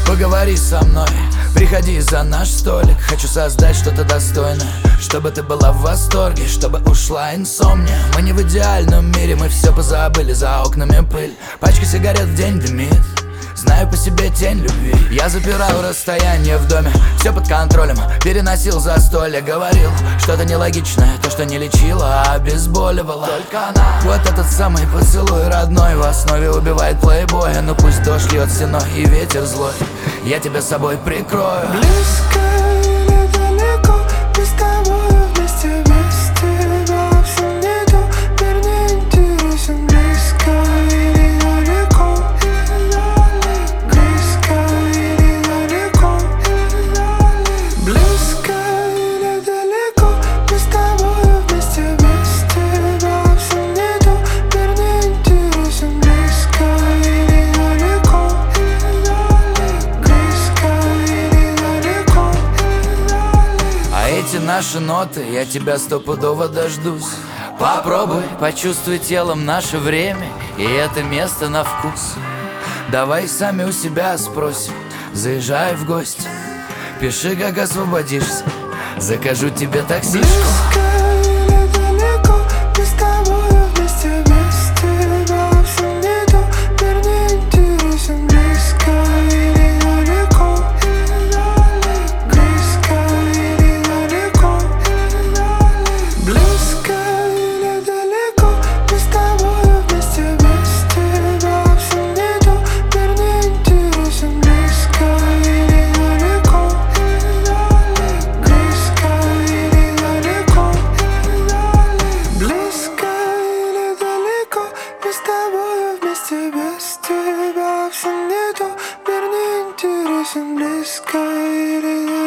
Поговори со мной, приходи за наш столик. Хочу создать что-то достойное, чтобы ты была в восторге, чтобы ушла инсомния. Мы не в идеальном мире, мы все позабыли, за окнами пыль. Пачка сигарет в день дымит, знаю по себе тень любви. Я запирал расстояние в доме, все под контролем, переносил застолье. Говорил что-то нелогичное, то, что не лечило, а обезболивало. Только она. Вот этот самый поцелуй родной в основе убивает плейбоя. Но пусть дождь льет стеной и ветер злой, я тебя с собой прикрою. Близко или далеко, мы с тобой вместе, без тебя все нету. Мир не интересен. Близко или далеко, близко или далеко, близко или далеко, мы с тобой вместе, без тебя все нету. Мир не интересен. Близко или далеко, близко или далеко. А эти наши ноты, я тебя стопудово дождусь. Попробуй, почувствуй телом наше время и это место на вкус. Давай сами у себя спросим, заезжай в гости. Пиши, как освободишься, закажу тебе таксишку. Близко или далеко, мы с тобой вместе, без тебя все нету. Мир не интересен. Близко или далеко, близко или далеко, близко или далеко, мы с тобой вместе, без тебя все нету. Мир не интересен. Близко или далеко, близко или далеко, близко или далеко, мы с тобой вместе, без тебя все нету. Мир не интересен. Близко или далеко.